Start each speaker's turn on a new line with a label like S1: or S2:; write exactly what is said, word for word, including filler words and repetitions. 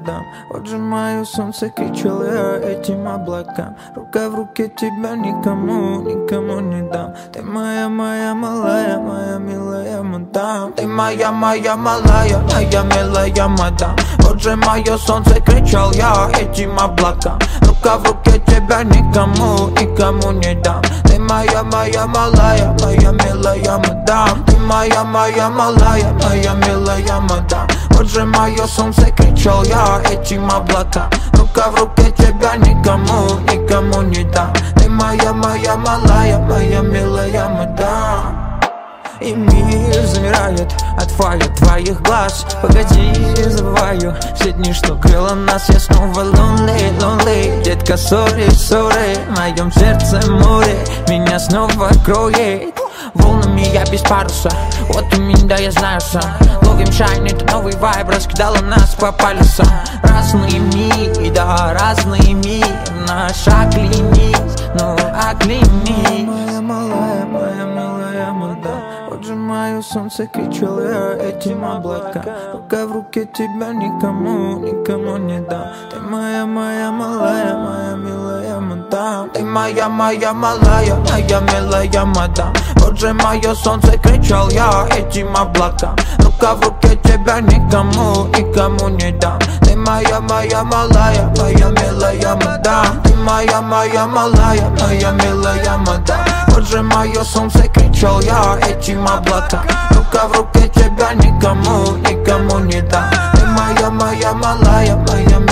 S1: дам. Вот же мое солнце, кричал я этим облакам. Рука в руке, тебя никому, никому не дам. Ты моя, моя малая, моя милая мадам. Ты моя, моя малая, моя милая мадам. Вот же мое солнце, кричал я этим облакам. Рука в руке, тебя никому, никому не дам. Ты моя, моя малая, моя милая мадам. Ты моя, моя малая, моя милая мадам. Вот же мое солнце, кричал я этим облакам. Рука в руке, тебя никому, никому не дам. Ты моя, моя малая, моя милая мадам. И мир замирает от фая твоих глаз. Погоди, забываю все дни, что крыло нас. Я снова lonely, lonely. Детка, sorry, sorry. В моем сердце море меня снова кроет волнами, я без паруса. Вот у меня, я знаю сам. Ловим шайн, это новый вайб. Раскидала нас по полюсам. Разные миры, да, разные миры. Наш оглянись, ну оглянись. Моя малая, моя милая мадам. Вот же мое солнце, кричал я этим облакам. Рука в руке, тебя никому, никому не дам. Ты моя, моя малая, моя милая мадам. Ты моя, моя малая, моя милая мадам. Вот же мое солнце, кричал я этим облакам. Рука в руке, тебя никому, никому не дам. Ты моя, моя малая, моя милая мадам. Ты моя, моя малая, моя милая мадам. Вот же мое солнце, кричал я этим облакам. Рука в руке, тебя никому, никому не дам. Ты моя, моя малая, моя